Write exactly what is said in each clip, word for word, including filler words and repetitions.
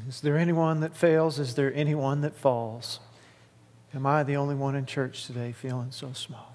Is there anyone that fails? Is there anyone that falls? Am I the only one in church today feeling so small?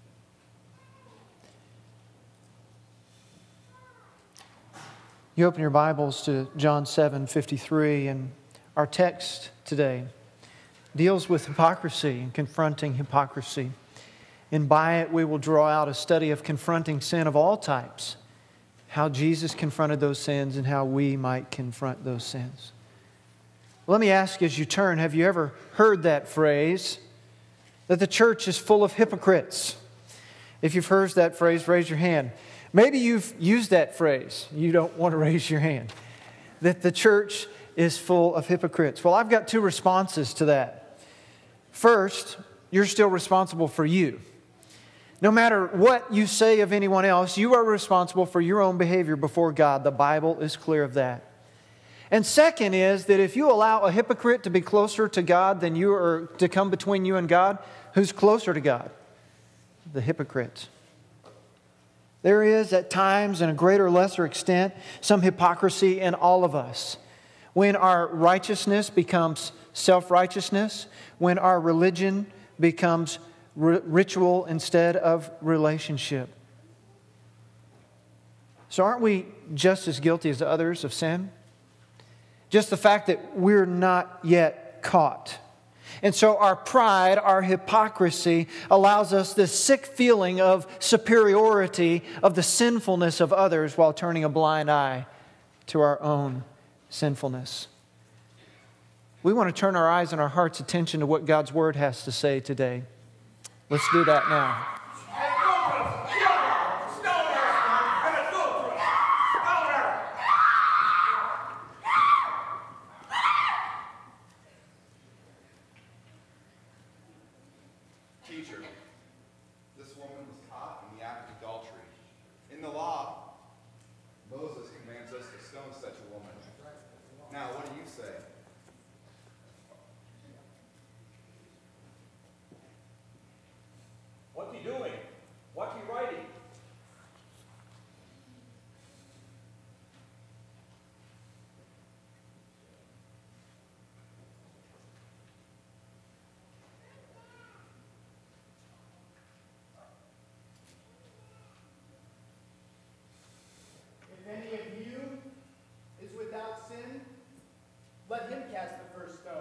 You open your Bibles to John seven fifty-three, and our text today deals with hypocrisy and confronting hypocrisy. And by it, we will draw out a study of confronting sin of all types, how Jesus confronted those sins and how we might confront those sins. Let me ask you as you turn, have you ever heard that phrase, that the church is full of hypocrites? If you've heard that phrase, raise your hand. Maybe you've used that phrase. You don't want to raise your hand. That the church is full of hypocrites. Well, I've got two responses to that. First, you're still responsible for you. No matter what you say of anyone else, you are responsible for your own behavior before God. The Bible is clear of that. And second is that if you allow a hypocrite to be closer to God than you are to come between you and God, who's closer to God? The hypocrite. There is at times, in a greater or lesser extent, some hypocrisy in all of us. When our righteousness becomes self-righteousness, when our religion becomes r- ritual instead of relationship. So aren't we just as guilty as others of sin? Just the fact that we're not yet caught. And so our pride, our hypocrisy allows us this sick feeling of superiority, of the sinfulness of others while turning a blind eye to our own sinfulness. We want to turn our eyes and our heart's attention to what God's Word has to say today. Let's do that now. Let him cast the first stone.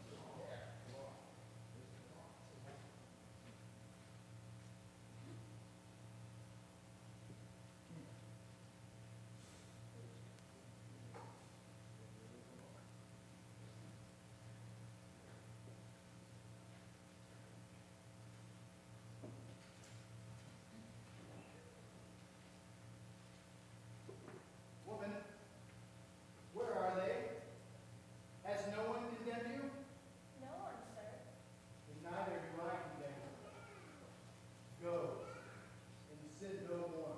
Woman, where are they? Has no one condemned you? No one, sir. And neither do I condemn you. Go, and sin no more.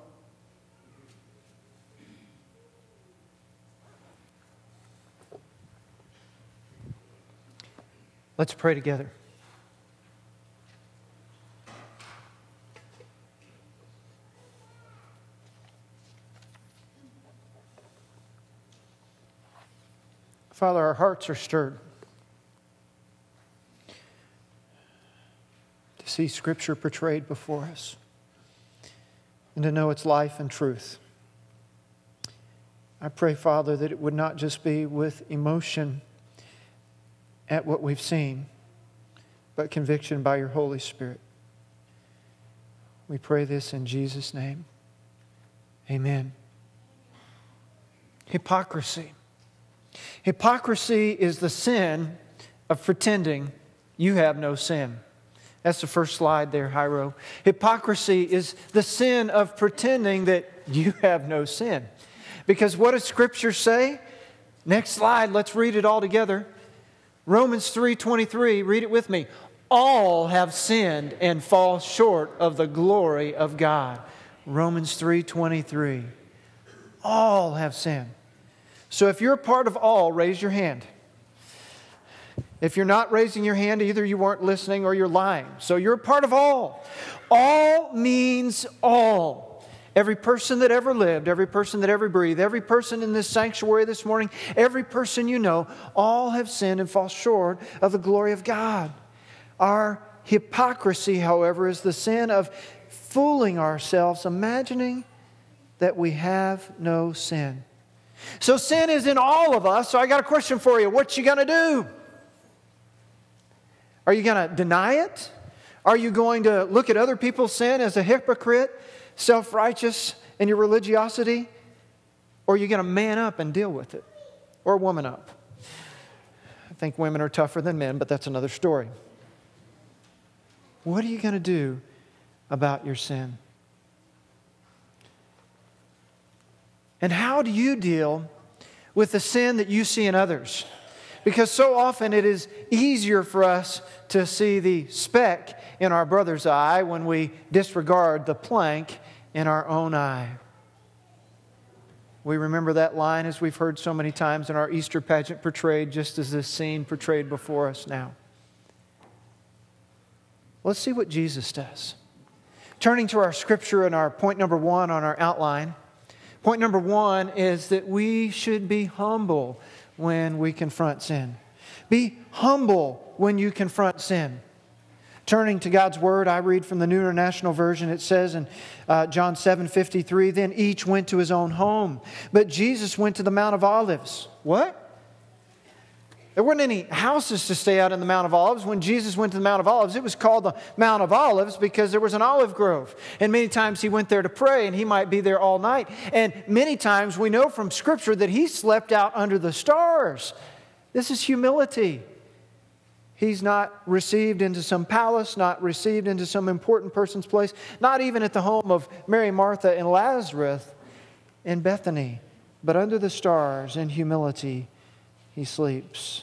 Let's pray together. Father, our hearts are stirred to see Scripture portrayed before us and to know its life and truth. I pray, Father, that it would not just be with emotion at what we've seen, but conviction by your Holy Spirit. We pray this in Jesus' name. Amen. Hypocrisy. Hypocrisy is the sin of pretending you have no sin. That's the first slide there, Hyro. Hypocrisy is the sin of pretending that you have no sin. Because what does Scripture say? Next slide, let's read it all together. Romans three twenty-three, read it with me. All have sinned and fall short of the glory of God. Romans three twenty-three. All have sinned. So if you're a part of all, raise your hand. If you're not raising your hand, either you weren't listening or you're lying. So you're a part of all. All means all. Every person that ever lived, every person that ever breathed, every person in this sanctuary this morning, every person you know, all have sinned and fall short of the glory of God. Our hypocrisy, however, is the sin of fooling ourselves, imagining that we have no sin. So sin is in all of us. So I got a question for you. What you going to do? Are you going to deny it? Are you going to look at other people's sin as a hypocrite, self-righteous in your religiosity? Or are you going to man up and deal with it? Or woman up? I think women are tougher than men, but that's another story. What are you going to do about your sin? And how do you deal with the sin that you see in others? Because so often it is easier for us to see the speck in our brother's eye when we disregard the plank in our own eye. We remember that line as we've heard so many times in our Easter pageant portrayed, just as this scene portrayed before us now. Let's see what Jesus does. Turning to our scripture and our point number one on our outline. Point number one is that we should be humble when we confront sin. Be humble when you confront sin. Turning to God's Word, I read from the New International Version. It says in uh, John seven fifty-three, then each went to his own home, but Jesus went to the Mount of Olives. What? There weren't any houses to stay out in the Mount of Olives. When Jesus went to the Mount of Olives, it was called the Mount of Olives because there was an olive grove. And many times he went there to pray, and he might be there all night. And many times we know from Scripture that he slept out under the stars. This is humility. He's not received into some palace, not received into some important person's place, not even at the home of Mary, Martha, and Lazarus in Bethany. But under the stars, in humility, he sleeps.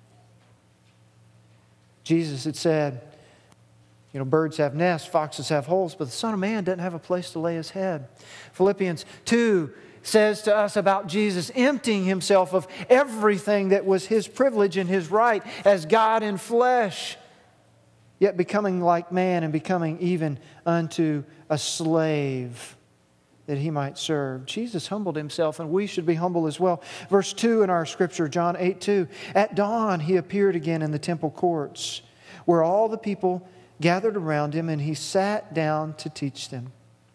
Jesus had said, you know, birds have nests, foxes have holes, but the Son of Man doesn't have a place to lay his head. Philippians two says to us about Jesus emptying himself of everything that was his privilege and his right as God in flesh, yet becoming like man and becoming even unto a slave that he might serve. Jesus humbled himself, and we should be humble as well. Verse two in our scripture, John eight two. At dawn he appeared again in the temple courts, where all the people gathered around him, and he sat down to teach them.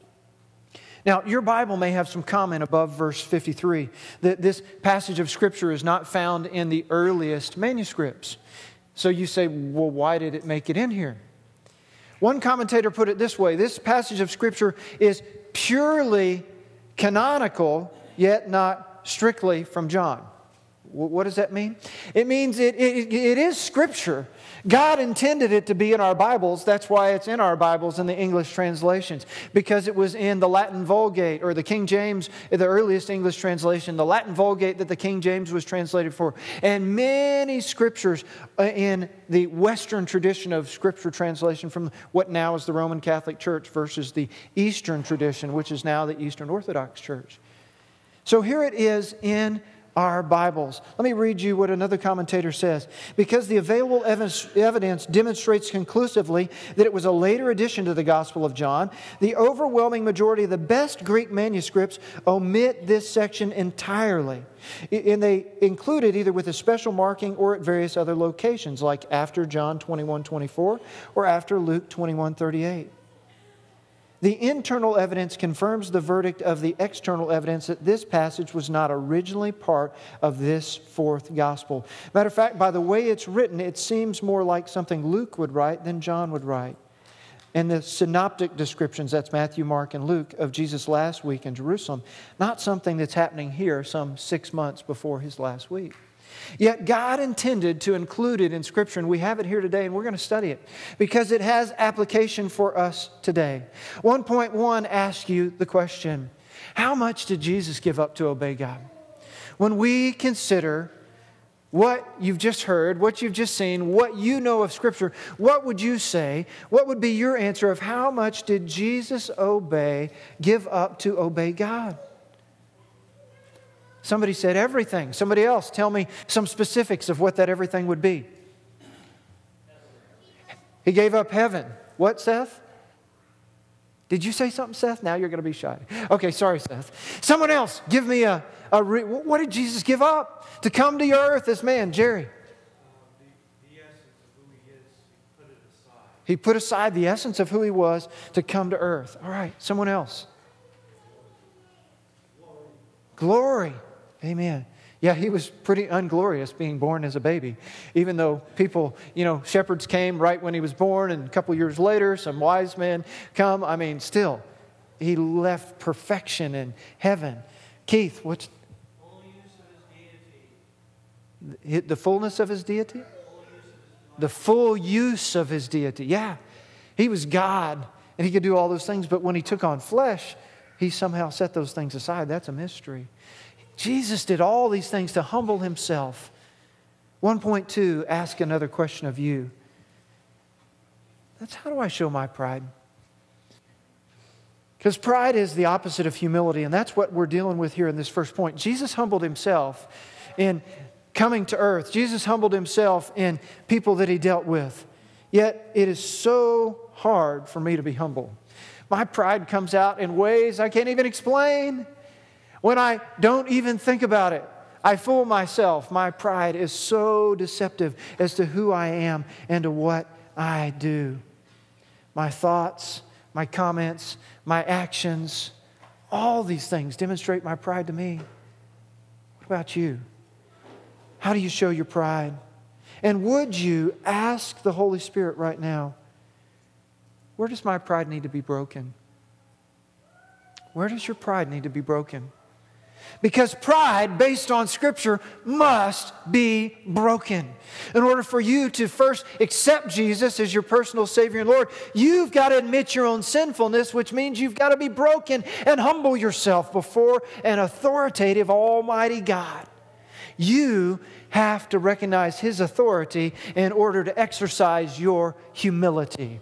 Now, your Bible may have some comment above verse fifty-three that this passage of Scripture is not found in the earliest manuscripts. So you say, well, why did it make it in here? One commentator put it this way: this passage of Scripture is purely canonical, yet not strictly from John. What does that mean? It means it, it, it is Scripture. God intended it to be in our Bibles. That's why it's in our Bibles in the English translations. Because it was in the Latin Vulgate, or the King James, the earliest English translation, the Latin Vulgate that the King James was translated for. And many Scriptures in the Western tradition of Scripture translation from what now is the Roman Catholic Church versus the Eastern tradition, which is now the Eastern Orthodox Church. So here it is in our Bibles. Let me read you what another commentator says. Because the available evidence demonstrates conclusively that it was a later addition to the Gospel of John, the overwhelming majority of the best Greek manuscripts omit this section entirely. And they include it either with a special marking or at various other locations, like after John twenty-one twenty-four or after Luke twenty-one thirty-eight. The internal evidence confirms the verdict of the external evidence that this passage was not originally part of this fourth gospel. Matter of fact, by the way it's written, it seems more like something Luke would write than John would write. And the synoptic descriptions, that's Matthew, Mark, and Luke, of Jesus' last week in Jerusalem, not something that's happening here some six months before his last week. Yet God intended to include it in Scripture, and we have it here today, and we're going to study it because it has application for us today. one point one asks you the question, how much did Jesus give up to obey God? When we consider what you've just heard, what you've just seen, what you know of Scripture, what would you say? What would be your answer of how much did Jesus obey, give up to obey God? Somebody said everything. Somebody else, tell me some specifics of what that everything would be. He gave up heaven. What, Seth? Did you say something, Seth? Now you're going to be shy. Okay, sorry, Seth. Someone else, give me a, a re- what did Jesus give up to come to the earth, this man, Jerry? He put aside the essence of who he was to come to earth. All right, someone else. Glory. Glory. Amen. Yeah, he was pretty unglorious being born as a baby. Even though people, you know, shepherds came right when he was born, and a couple years later, some wise men come. I mean, still, he left perfection in heaven. Keith, what's... Full use of his deity. The fullness of his deity? The full use of his deity. Yeah, he was God, and he could do all those things, but when he took on flesh, he somehow set those things aside. That's a mystery. Jesus did all these things to humble himself. one point two, ask another question of you. That's how do I show my pride? Because pride is the opposite of humility, and that's what we're dealing with here in this first point. Jesus humbled himself in coming to earth. Jesus humbled himself in people that he dealt with. Yet it is so hard for me to be humble. My pride comes out in ways I can't even explain. When I don't even think about it, I fool myself. My pride is so deceptive as to who I am and to what I do. My thoughts, my comments, my actions, all these things demonstrate my pride to me. What about you? How do you show your pride? And would you ask the Holy Spirit right now, where does my pride need to be broken? Where does your pride need to be broken? Because pride, based on Scripture, must be broken. In order for you to first accept Jesus as your personal Savior and Lord, you've got to admit your own sinfulness, which means you've got to be broken and humble yourself before an authoritative Almighty God. You have to recognize His authority in order to exercise your humility.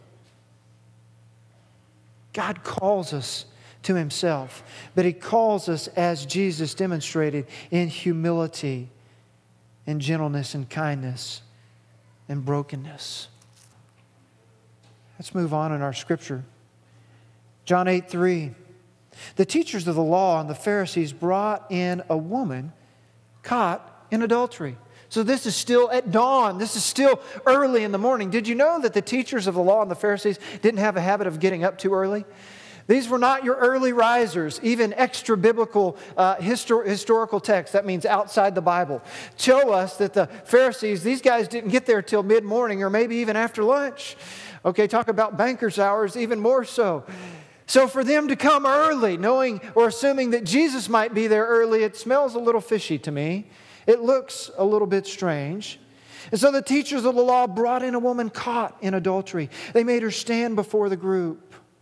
God calls us to Himself, but He calls us as Jesus demonstrated in humility, in gentleness and kindness and brokenness. Let's move on in our Scripture. John eight three. The teachers of the law and the Pharisees brought in a woman caught in adultery. So this is still at dawn. This is still early in the morning. Did you know that the teachers of the law and the Pharisees didn't have a habit of getting up too early? These were not your early risers. Even extra biblical uh, histor- historical texts, that means outside the Bible, show us that the Pharisees, these guys didn't get there till mid-morning or maybe even after lunch. Okay, talk about banker's hours, even more so. So for them to come early, knowing or assuming that Jesus might be there early, it smells a little fishy to me. It looks a little bit strange. And so the teachers of the law brought in a woman caught in adultery. They made her stand before the group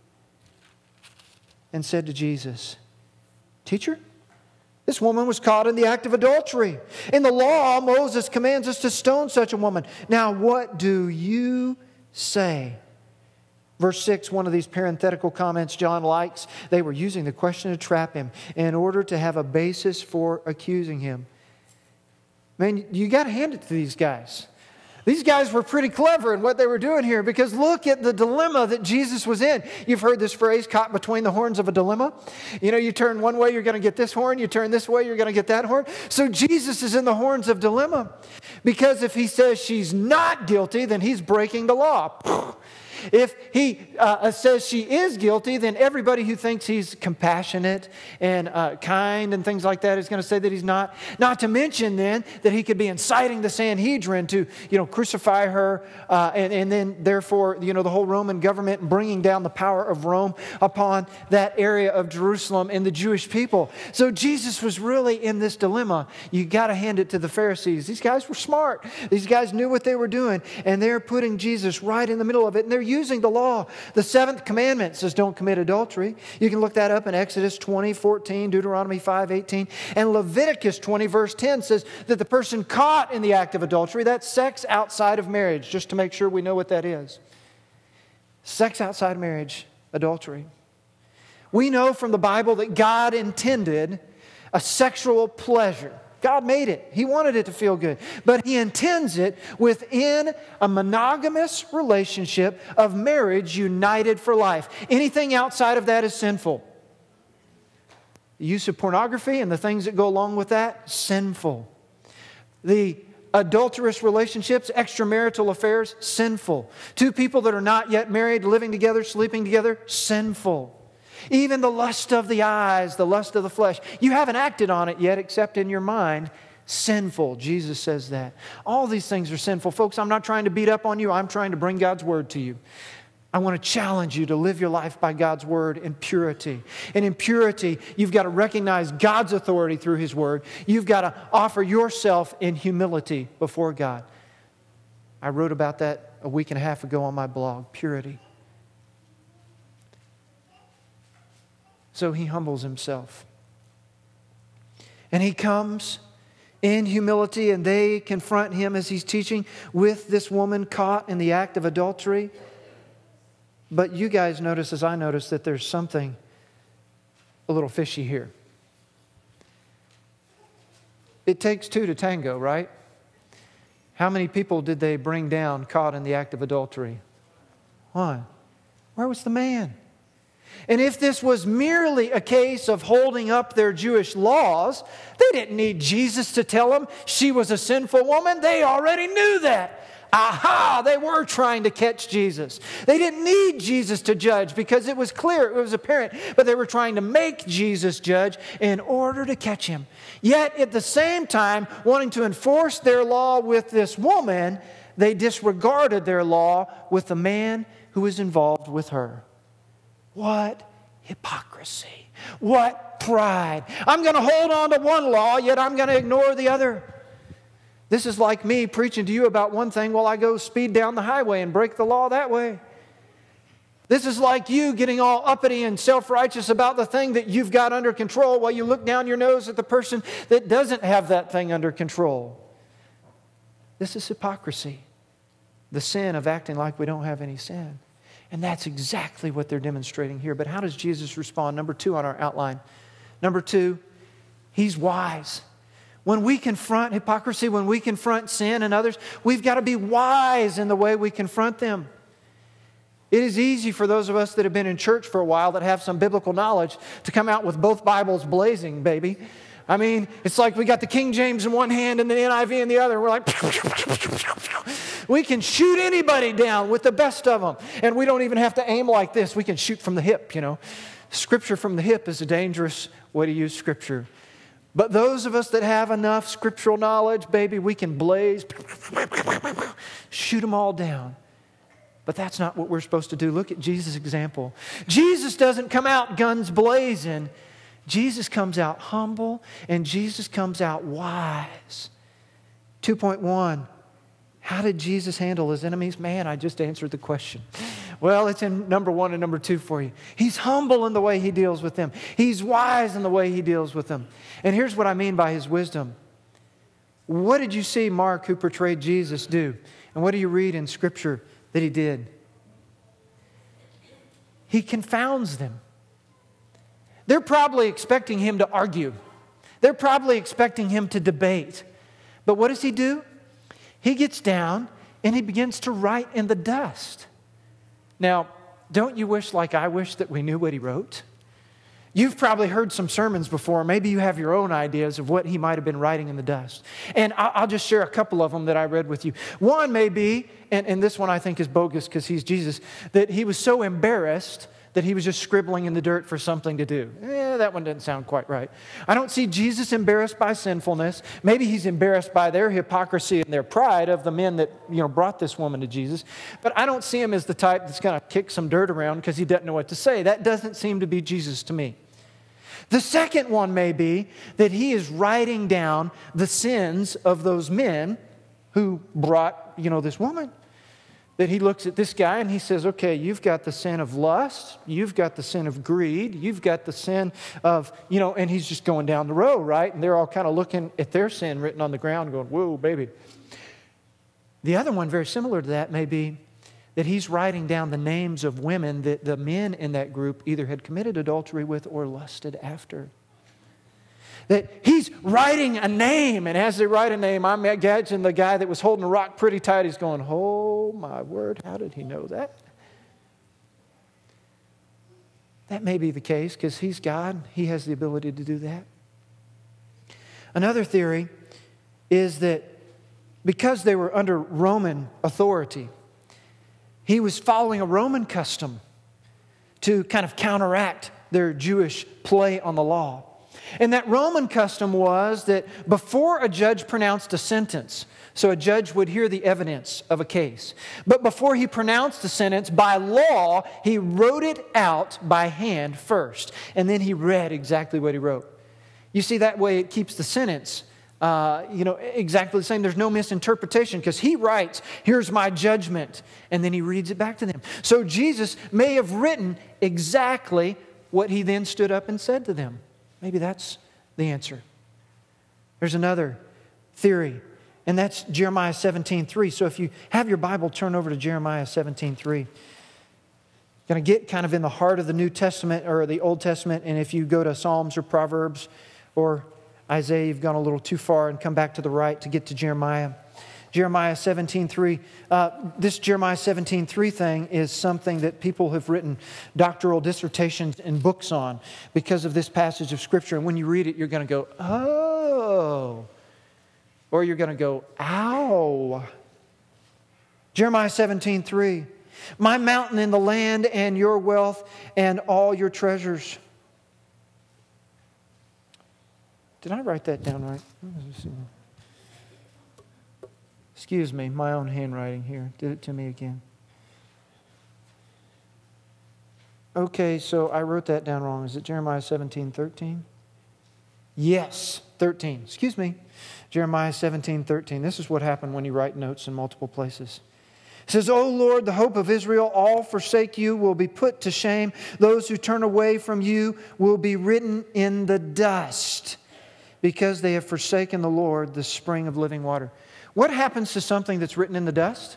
and said to Jesus, "Teacher, this woman was caught in the act of adultery. In the law, Moses commands us to stone such a woman. Now, what do you say?" Verse six, one of these parenthetical comments John likes. They were using the question to trap him in order to have a basis for accusing him. Man, you got to hand it to these guys. These guys were pretty clever in what they were doing here, because look at the dilemma that Jesus was in. You've heard this phrase, caught between the horns of a dilemma. You know, you turn one way, you're going to get this horn. You turn this way, you're going to get that horn. So Jesus is in the horns of dilemma, because if he says she's not guilty, then he's breaking the law. If he uh, says she is guilty, then everybody who thinks he's compassionate and uh, kind and things like that is going to say that he's not. Not to mention then that he could be inciting the Sanhedrin to, you know, crucify her uh, and, and then therefore, you know, the whole Roman government bringing down the power of Rome upon that area of Jerusalem and the Jewish people. So Jesus was really in this dilemma. You got to hand it to the Pharisees. These guys were smart. These guys knew what they were doing, and they're putting Jesus right in the middle of it, and they're using the law. The seventh commandment says don't commit adultery. You can look that up in Exodus twenty, fourteen, Deuteronomy five, eighteen. And Leviticus twenty, verse ten says that the person caught in the act of adultery, that's sex outside of marriage, just to make sure we know what that is. Sex outside marriage, adultery. We know from the Bible that God intended a sexual pleasure God made it. He wanted it to feel good. But He intends it within a monogamous relationship of marriage united for life. Anything outside of that is sinful. The use of pornography and the things that go along with that, sinful. The adulterous relationships, extramarital affairs, sinful. Two people that are not yet married, living together, sleeping together, sinful. Even the lust of the eyes, the lust of the flesh. You haven't acted on it yet except in your mind. Sinful. Jesus says that. All these things are sinful. Folks, I'm not trying to beat up on you. I'm trying to bring God's Word to you. I want to challenge you to live your life by God's Word in purity. And in purity, you've got to recognize God's authority through His Word. You've got to offer yourself in humility before God. I wrote about that a week and a half ago on my blog, Purity. So He humbles Himself. And He comes in humility, and they confront Him as He's teaching with this woman caught in the act of adultery. But you guys notice, as I notice, that there's something a little fishy here. It takes two to tango, right? How many people did they bring down caught in the act of adultery? One. Where was the man? And if this was merely a case of holding up their Jewish laws, they didn't need Jesus to tell them she was a sinful woman. They already knew that. Aha! They were trying to catch Jesus. They didn't need Jesus to judge because it was clear, it was apparent, but they were trying to make Jesus judge in order to catch Him. Yet at the same time, wanting to enforce their law with this woman, they disregarded their law with the man who was involved with her. What hypocrisy. What pride. I'm going to hold on to one law, yet I'm going to ignore the other. This is like me preaching to you about one thing while I go speed down the highway and break the law that way. This is like you getting all uppity and self-righteous about the thing that you've got under control while you look down your nose at the person that doesn't have that thing under control. This is hypocrisy. The sin of acting like we don't have any sin. And that's exactly what they're demonstrating here. But how does Jesus respond? Number two on our outline. Number two, He's wise. When we confront hypocrisy, when we confront sin and others, we've got to be wise in the way we confront them. It is easy for those of us that have been in church for a while that have some biblical knowledge to come out with both Bibles blazing, baby. I mean, it's like we got the King James in one hand and the N I V in the other. We're like, we can shoot anybody down with the best of them. And we don't even have to aim like this. We can shoot from the hip, you know. Scripture from the hip is a dangerous way to use Scripture. But those of us that have enough scriptural knowledge, baby, we can blaze, shoot them all down. But that's not what we're supposed to do. Look at Jesus' example. Jesus doesn't come out guns blazing. Jesus comes out humble, and Jesus comes out wise. two point one, how did Jesus handle His enemies? Man, I just answered the question. Well, it's in number one and number two for you. He's humble in the way He deals with them. He's wise in the way He deals with them. And here's what I mean by His wisdom. What did you see Mark, who portrayed Jesus, do? And what do you read in Scripture that He did? He confounds them. They're probably expecting Him to argue. They're probably expecting Him to debate. But what does He do? He gets down and He begins to write in the dust. Now, don't you wish like I wish that we knew what He wrote? You've probably heard some sermons before. Maybe you have your own ideas of what He might have been writing in the dust. And I'll just share a couple of them that I read with you. One may be, and, and this one I think is bogus because He's Jesus, that He was so embarrassed that He was just scribbling in the dirt for something to do. Eh, that one doesn't sound quite right. I don't see Jesus embarrassed by sinfulness. Maybe He's embarrassed by their hypocrisy and their pride of the men that, you know, brought this woman to Jesus. But I don't see Him as the type that's going to kick some dirt around because He doesn't know what to say. That doesn't seem to be Jesus to me. The second one may be that He is writing down the sins of those men who brought, you know, this woman. That He looks at this guy and He says, okay, you've got the sin of lust, you've got the sin of greed, you've got the sin of, you know, and He's just going down the row, right? And they're all kind of looking at their sin written on the ground going, whoa, baby. The other one, very similar to that, may be that He's writing down the names of women that the men in that group either had committed adultery with or lusted after. That he's writing a name, and as they write a name, I'm imagining the guy that was holding the rock pretty tight, he's going, oh my word, how did he know that? That may be the case because he's God. He has the ability to do that. Another theory is that because they were under Roman authority, he was following a Roman custom to kind of counteract their Jewish play on the law. And that Roman custom was that before a judge pronounced a sentence, so a judge would hear the evidence of a case, but before he pronounced the sentence, by law, he wrote it out by hand first, and then he read exactly what he wrote. You see, that way it keeps the sentence uh, you know, exactly the same. There's no misinterpretation because he writes, here's my judgment, and then he reads it back to them. So Jesus may have written exactly what he then stood up and said to them. Maybe that's the answer. There's another theory, and that's Jeremiah seventeen three. So if you have your Bible, turn over to Jeremiah seventeen three. Going to get kind of in the heart of the New Testament or the Old Testament, and if you go to Psalms or Proverbs or Isaiah, you've gone a little too far and come back to the right to get to Jeremiah. Jeremiah seventeen three. Uh, this Jeremiah seventeen three thing is something that people have written doctoral dissertations and books on because of this passage of Scripture. And when you read it, you're going to go, oh. Or you're going to go, ow. Jeremiah seventeen three. My mountain in the land and your wealth and all your treasures. Did I write that down right? Excuse me, my own handwriting here. Did it to me again. Okay, so I wrote that down wrong. Is it Jeremiah seventeen thirteen? Yes, thirteen. Excuse me. Jeremiah seventeen thirteen. This is what happened when you write notes in multiple places. It says, O Lord, the hope of Israel, all forsake you, will be put to shame. Those who turn away from you will be written in the dust, because they have forsaken the Lord, the spring of living water. What happens to something that's written in the dust?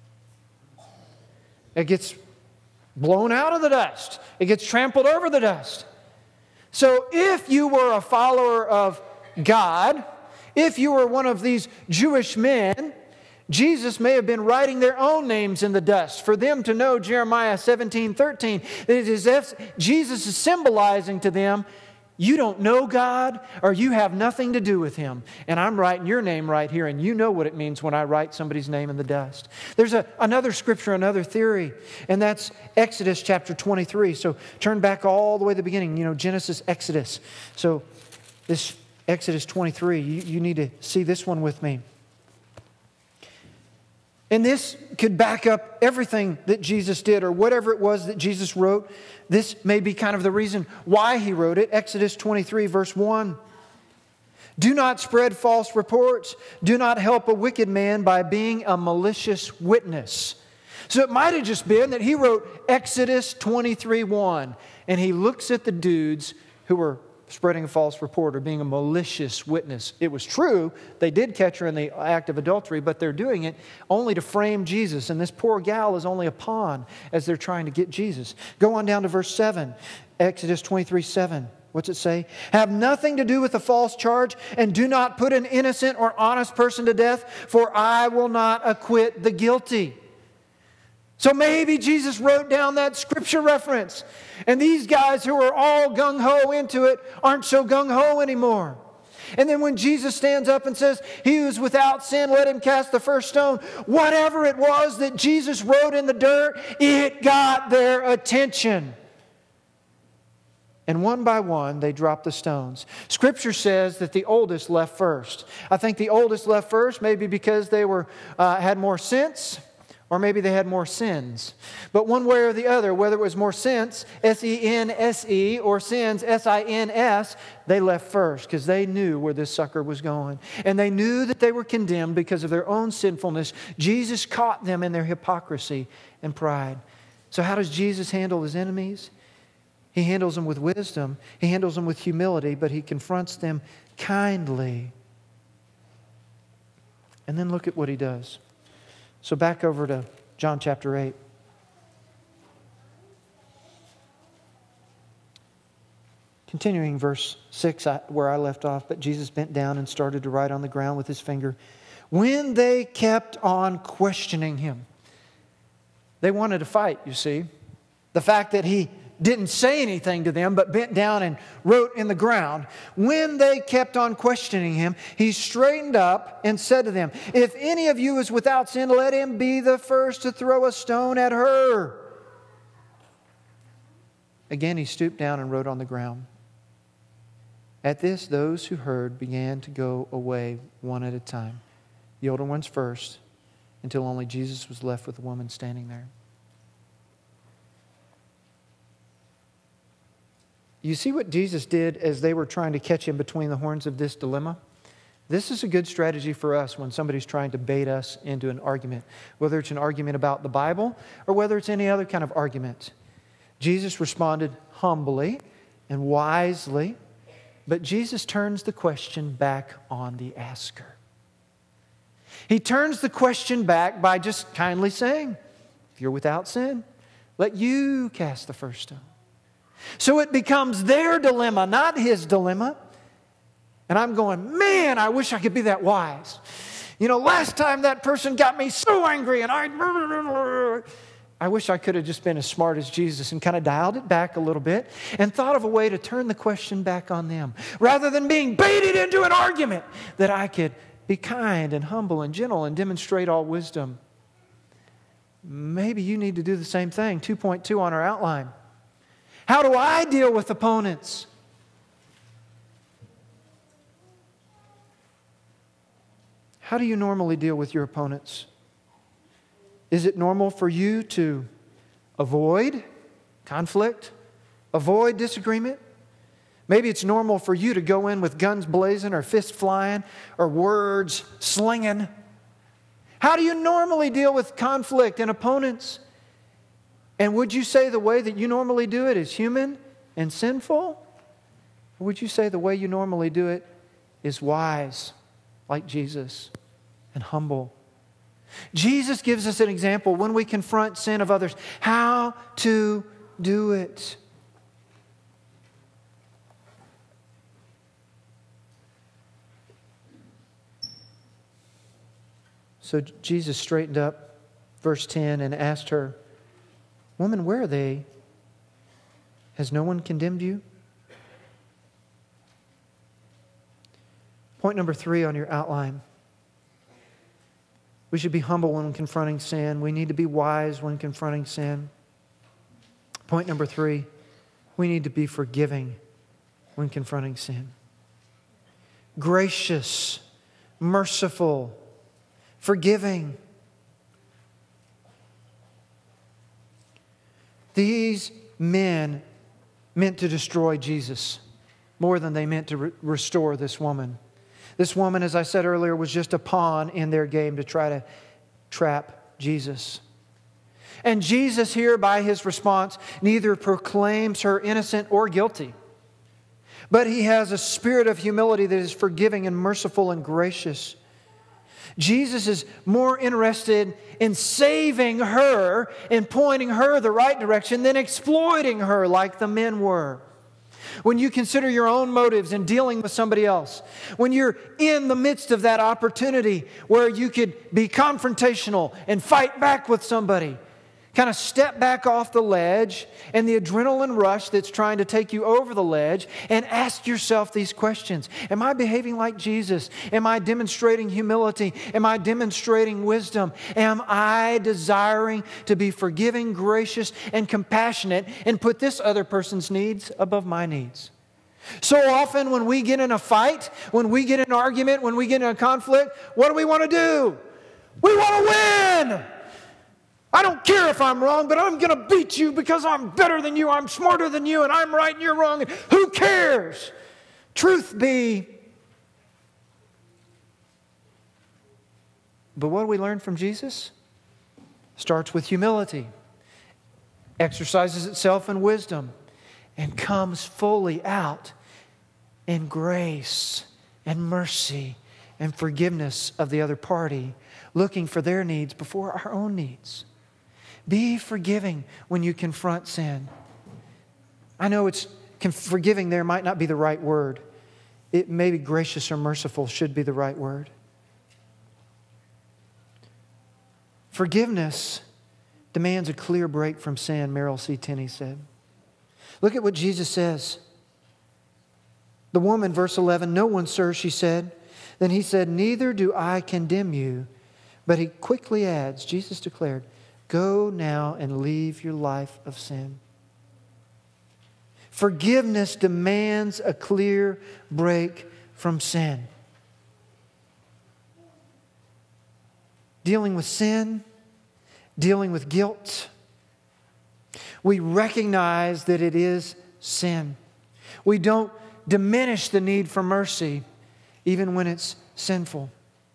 It gets blown out of the dust. It gets trampled over the dust. So if you were a follower of God, if you were one of these Jewish men, Jesus may have been writing their own names in the dust for them to know Jeremiah seventeen thirteen. That it is as if Jesus is symbolizing to them, you don't know God or you have nothing to do with Him. And I'm writing your name right here, and you know what it means when I write somebody's name in the dust. There's a, another scripture, another theory, and that's Exodus chapter twenty-three. So turn back all the way to the beginning, you know, Genesis, Exodus. So this Exodus twenty-three, you, you need to see this one with me. And this could back up everything that Jesus did or whatever it was that Jesus wrote. This may be kind of the reason why He wrote it. Exodus twenty-three, verse one. Do not spread false reports. Do not help a wicked man by being a malicious witness. So it might have just been that he wrote Exodus twenty-three one. And he looks at the dudes who were spreading a false report or being a malicious witness. It was true. They did catch her in the act of adultery, but they're doing it only to frame Jesus. And this poor gal is only a pawn as they're trying to get Jesus. Go on down to verse seven. Exodus twenty-three seven. What's it say? Have nothing to do with the false charge, and do not put an innocent or honest person to death, for I will not acquit the guilty. So maybe Jesus wrote down that scripture reference. And these guys who are all gung-ho into it aren't so gung-ho anymore. And then when Jesus stands up and says, he who is without sin, let him cast the first stone. Whatever it was that Jesus wrote in the dirt, it got their attention. And one by one, they dropped the stones. Scripture says that the oldest left first. I think the oldest left first maybe because they were uh, had more sense. Or maybe they had more sins. But one way or the other, whether it was more sense, S E N S E, or sins, S I N S, they left first because they knew where this sucker was going. And they knew that they were condemned because of their own sinfulness. Jesus caught them in their hypocrisy and pride. So how does Jesus handle His enemies? He handles them with wisdom. He handles them with humility, but He confronts them kindly. And then look at what He does. So back over to John chapter eight. Continuing verse six, where I left off, but Jesus bent down and started to write on the ground with his finger. When they kept on questioning him, they wanted to fight, you see. The fact that he didn't say anything to them, but bent down and wrote in the ground. When they kept on questioning him, he straightened up and said to them, if any of you is without sin, let him be the first to throw a stone at her. Again, he stooped down and wrote on the ground. At this, those who heard began to go away one at a time, the older ones first, until only Jesus was left with the woman standing there. You see what Jesus did as they were trying to catch him between the horns of this dilemma? This is a good strategy for us when somebody's trying to bait us into an argument, whether it's an argument about the Bible or whether it's any other kind of argument. Jesus responded humbly and wisely, but Jesus turns the question back on the asker. He turns the question back by just kindly saying, if you're without sin, let you cast the first stone. So it becomes their dilemma, not his dilemma. And I'm going, man, I wish I could be that wise. You know, last time that person got me so angry and I... I wish I could have just been as smart as Jesus and kind of dialed it back a little bit and thought of a way to turn the question back on them. Rather than being baited into an argument, that I could be kind and humble and gentle and demonstrate all wisdom. Maybe you need to do the same thing. two point two on our outline. How do I deal with opponents? How do you normally deal with your opponents? Is it normal for you to avoid conflict, avoid disagreement? Maybe it's normal for you to go in with guns blazing or fists flying or words slinging. How do you normally deal with conflict and opponents? And would you say the way that you normally do it is human and sinful? Or would you say the way you normally do it is wise, like Jesus, and humble? Jesus gives us an example when we confront sin of others, how to do it. So Jesus straightened up, verse ten, and asked her, "Woman, where are they? Has no one condemned you?" Point number three on your outline. We should be humble when confronting sin. We need to be wise when confronting sin. Point number three, we need to be forgiving when confronting sin. Gracious, merciful, forgiving. These men meant to destroy Jesus more than they meant to re- restore this woman. This woman, as I said earlier, was just a pawn in their game to try to trap Jesus. And Jesus here, by His response, neither proclaims her innocent or guilty, but He has a spirit of humility that is forgiving and merciful and gracious. Jesus is more interested in saving her and pointing her the right direction than exploiting her like the men were. When you consider your own motives in dealing with somebody else, when you're in the midst of that opportunity where you could be confrontational and fight back with somebody, kind of step back off the ledge and the adrenaline rush that's trying to take you over the ledge and ask yourself these questions. Am I behaving like Jesus? Am I demonstrating humility? Am I demonstrating wisdom? Am I desiring to be forgiving, gracious, and compassionate and put this other person's needs above my needs? So often when we get in a fight, when we get in an argument, when we get in a conflict, what do we want to do? We want to win! I don't care if I'm wrong, but I'm going to beat you because I'm better than you, I'm smarter than you, and I'm right and you're wrong. And who cares? Truth be. But what do we learn from Jesus? Starts with humility, exercises itself in wisdom, and comes fully out in grace and mercy and forgiveness of the other party, looking for their needs before our own needs. Be forgiving when you confront sin. I know it's Forgiving there might not be the right word. It may be gracious or merciful should be the right word. Forgiveness demands a clear break from sin, Merrill C. Tenney said. Look at what Jesus says. The woman, verse eleven, "No one, sir," she said. Then he said, "Neither do I condemn you." But he quickly adds, Jesus declared, "Go now and leave your life of sin." Forgiveness demands a clear break from sin. Dealing with sin, dealing with guilt, we recognize that it is sin. We don't diminish the need for mercy even when it's sinful.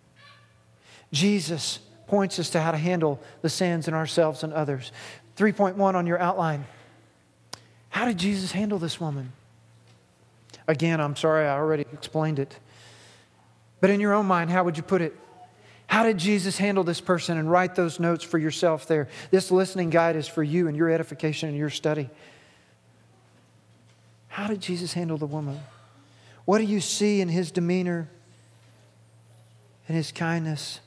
Jesus points us to how to handle the sins in ourselves and others. three point one on your outline. How did Jesus handle this woman? Again, I'm sorry, I already explained it. But in your own mind, how would you put it? How did Jesus handle this person? And write those notes for yourself there. This listening guide is for you and your edification and your study. How did Jesus handle the woman? What do you see in His demeanor and His kindness?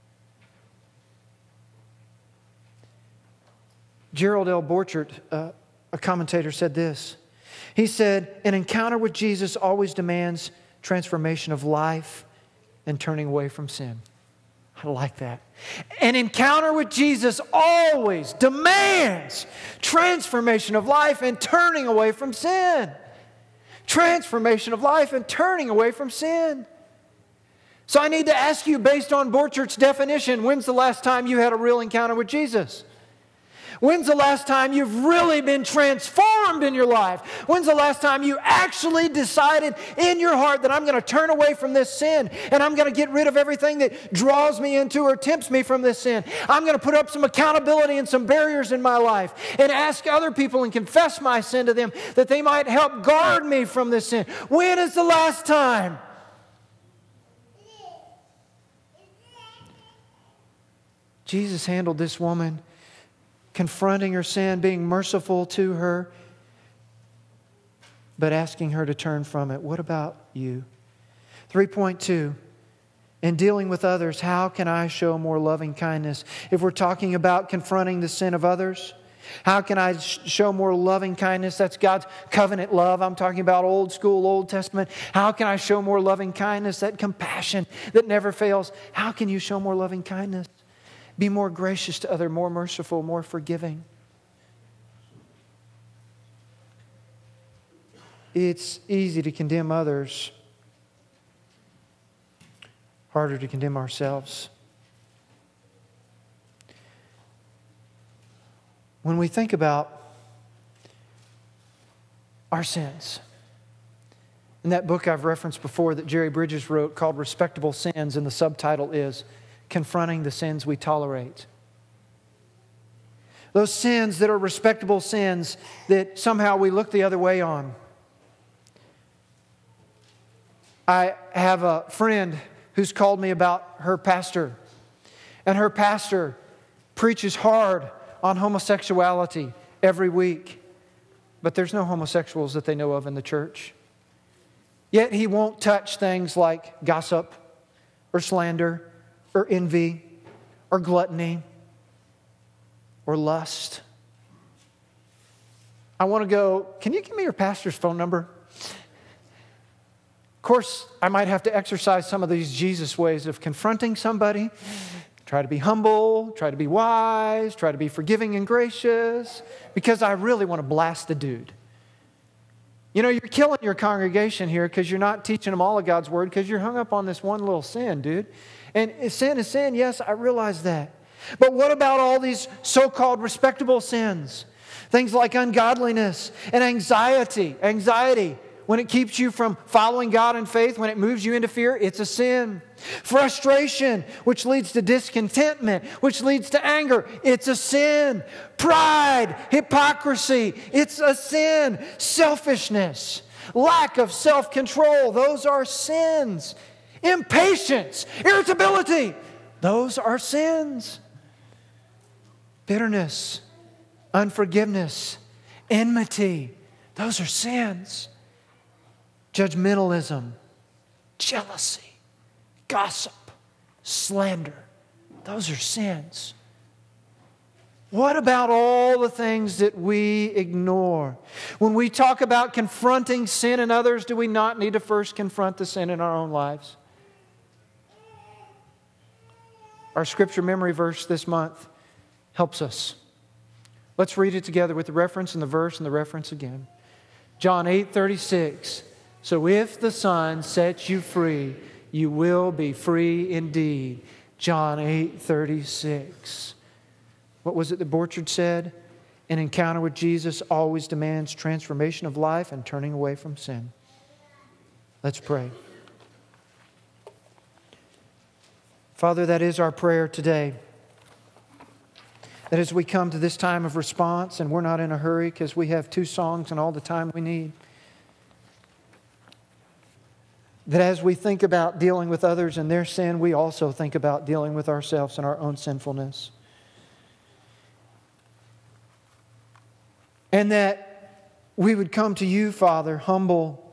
Gerald L. Borchert, uh, a commentator, said this. He said, "An encounter with Jesus always demands transformation of life and turning away from sin." I like that. An encounter with Jesus always demands transformation of life and turning away from sin. Transformation of life and turning away from sin. So I need to ask you, based on Borchert's definition, when's the last time you had a real encounter with Jesus? When's the last time you've really been transformed in your life? When's the last time you actually decided in your heart that I'm going to turn away from this sin and I'm going to get rid of everything that draws me into or tempts me from this sin? I'm going to put up some accountability and some barriers in my life and ask other people and confess my sin to them that they might help guard me from this sin. When is the last time? Jesus handled this woman, confronting her sin, being merciful to her, but asking her to turn from it. What about you? three point two, in dealing with others, how can I show more loving kindness? If we're talking about confronting the sin of others, how can I sh- show more loving kindness? That's God's covenant love. I'm talking about old school, Old Testament. How can I show more loving kindness? That compassion that never fails. How can you show more loving kindness? Be more gracious to others, more merciful, more forgiving. It's easy to condemn others, harder to condemn ourselves. When we think about our sins, in that book I've referenced before that Jerry Bridges wrote called Respectable Sins, and the subtitle is Confronting the Sins We Tolerate. Those sins that are respectable sins that somehow we look the other way on. I have a friend who's called me about her pastor. And her pastor preaches hard on homosexuality every week. But there's no homosexuals that they know of in the church. Yet he won't touch things like gossip or slander or envy, or gluttony, or lust. I want to go, can you give me your pastor's phone number? Of course, I might have to exercise some of these Jesus ways of confronting somebody. Try to be humble, try to be wise, try to be forgiving and gracious, because I really want to blast the dude. You know, you're killing your congregation here because you're not teaching them all of God's Word because you're hung up on this one little sin, dude. And sin is sin, yes, I realize that. But what about all these so-called respectable sins? Things like ungodliness and anxiety. Anxiety, when it keeps you from following God in faith, when it moves you into fear, it's a sin. Frustration, which leads to discontentment, which leads to anger, it's a sin. Pride, hypocrisy, it's a sin. Selfishness, lack of self-control, those are sins. Impatience, irritability, those are sins. Bitterness, unforgiveness, enmity, Those are sins. Judgmentalism, jealousy, gossip, slander. Those are sins. What about all the things that we ignore? When we talk about confronting sin in others, do we not need to first confront the sin in our own lives? Our scripture memory verse this month helps us. Let's read it together with the reference and the verse and the reference again. John eight thirty-six. So if the Son sets you free, you will be free indeed. John eight thirty-six. What was it that Borchard said? An encounter with Jesus always demands transformation of life and turning away from sin. Let's pray. Father, that is our prayer today. That as we come to this time of response, and we're not in a hurry because we have two songs and all the time we need, that as we think about dealing with others and their sin, we also think about dealing with ourselves and our own sinfulness. And that we would come to you, Father, humble,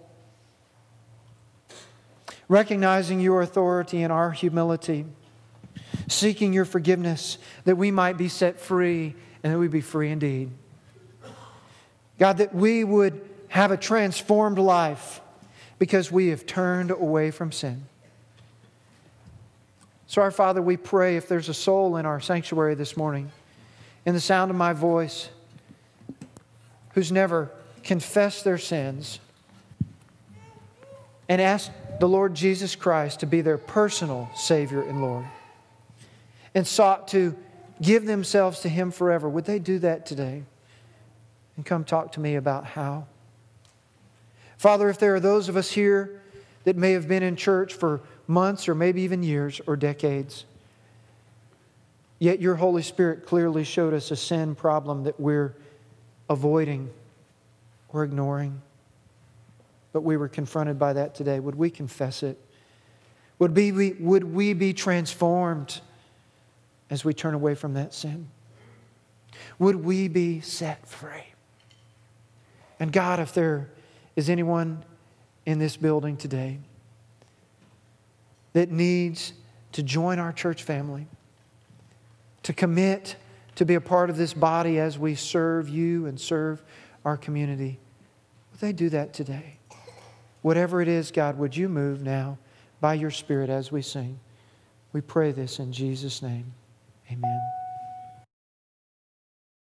recognizing your authority and our humility, seeking your forgiveness, that we might be set free and that we be free indeed. God, that we would have a transformed life because we have turned away from sin. So, our Father, we pray if there's a soul in our sanctuary this morning, in the sound of my voice, who's never confessed their sins and asked the Lord Jesus Christ to be their personal Savior and Lord, and sought to give themselves to Him forever, would they do that today? And come talk to me about how. Father, if there are those of us here that may have been in church for months or maybe even years or decades, yet your Holy Spirit clearly showed us a sin problem that we're avoiding or ignoring, but we were confronted by that today, would we confess it? Would we, would we be transformed as we turn away from that sin? Would we be set free? And God, if there is anyone in this building today that needs to join our church family, to commit to be a part of this body as we serve you and serve our community, would they do that today? Whatever it is, God, would you move now by your Spirit as we sing? We pray this in Jesus' name. Amen.